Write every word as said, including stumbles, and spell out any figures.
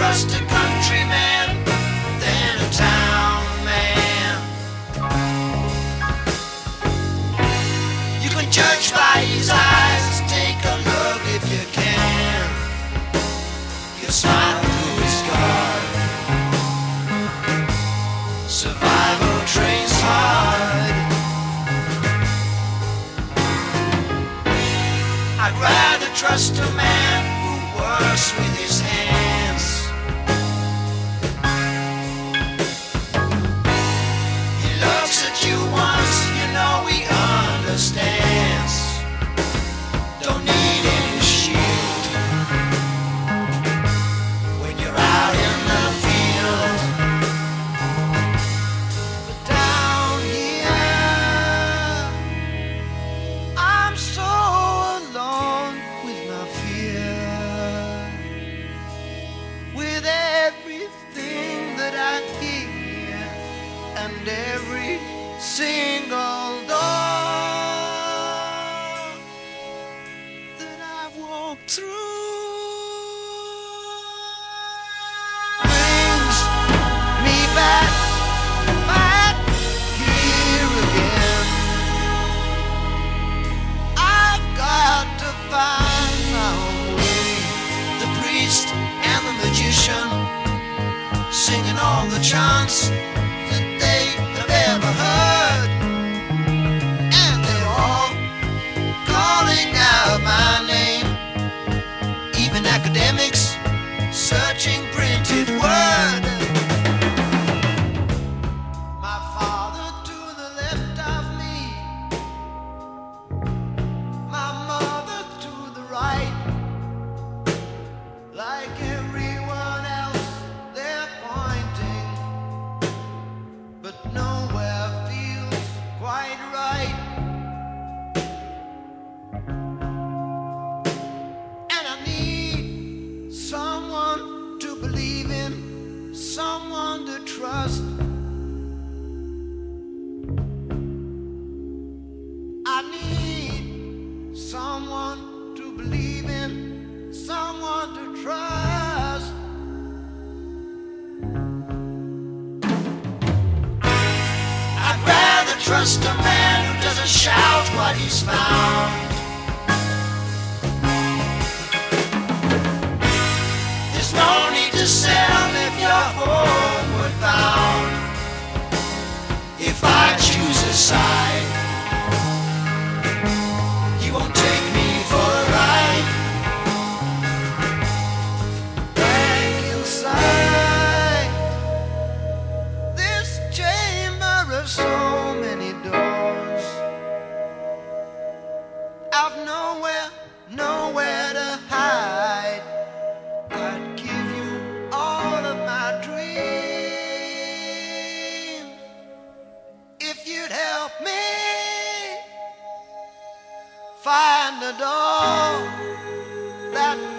trust a countryman than a town man. You can judge by his eyes, take a look if you can. You smile through his guard. Survival trains hard. I'd rather trust a man who works with his hands. He looks at you once, you know he understands. Don't need any shield when you're out in the field. But down here, I'm so alone with my fear, with everything that I hear and every single door that I've walked through brings me back, back here again. I've got to find my own way. The priest and the magician singing all the chants that they have ever heard, and they're all calling out my name. Even academics searching printed word. My father to the left of me, my mother to the right. Like everyone else, they're pointing, but nowhere feels quite right. And I need someone to believe in, someone to trust. I need someone to believe in, someone to trust. I'd rather trust a man who doesn't shout what he's found. There's no need to sell if you're homeward bound. If I choose a side, you won't take me for a ride. Back inside this chamber of so many doors, I've nowhere, nowhere to hide. I'd give you all of my dreams if you'd help me find the door that